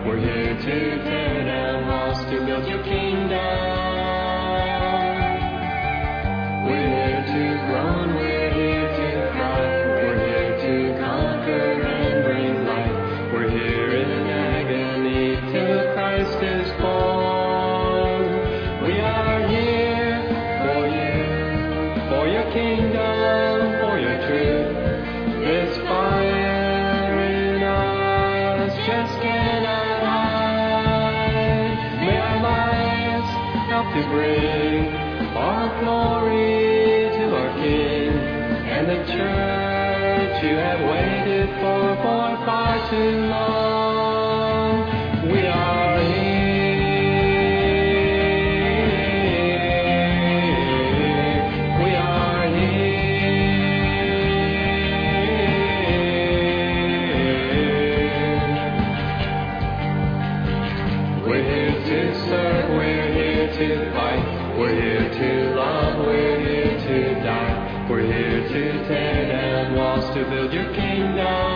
We're here to tear down walls to build your kingdom. We're here to groan, we're here to cry. We're here to conquer and bring light. We're here in agony till Christ is born. We are here for you, for your kingdom, for your truth. This fire in us just cannot hide. May our lives help to bring all glory to our King and the church you have waited for far too long. We are here. We are here. We're here to serve, we're here to fight. We're here to love, we're here to die. We're here to tear down walls to build your kingdom.